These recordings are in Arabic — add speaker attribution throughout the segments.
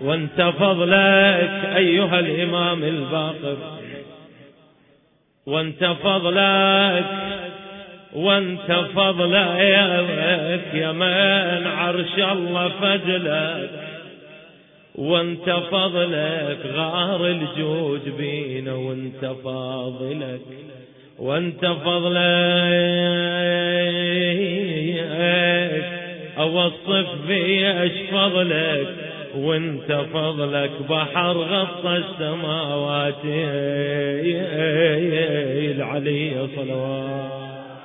Speaker 1: وانت فضلك أيها الإمام الباقر، وانت فضلك، وانت فضلك يا من عرش الله فجلك، وانت فضلك غار الجود بينا، وانت فضلك، وانت فضلك اوصف فيش فضلك، وانت فضلك بحر غطى السماوات العلي صلوات.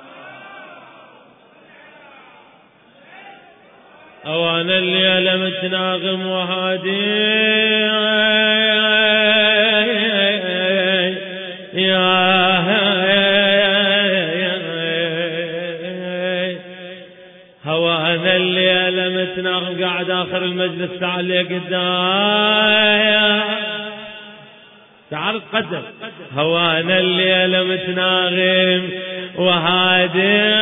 Speaker 1: أوانا الليلة متناغم وهادي هوانا الليلة متناغم قاعد آخر المجلس، تعال لي قدام تعال قدم. هوانا الليلة متناغم وهادي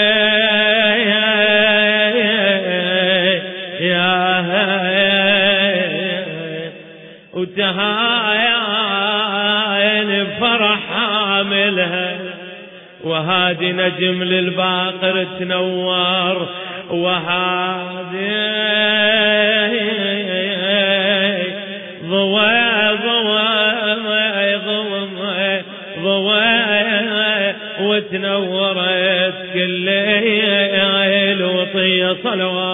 Speaker 1: وتهاين بفرح حاملها، وهادي نجم للباقر تنور، وهادي ضوى ضوى ضوى ضوى وتنورت كل الوطية صلوات.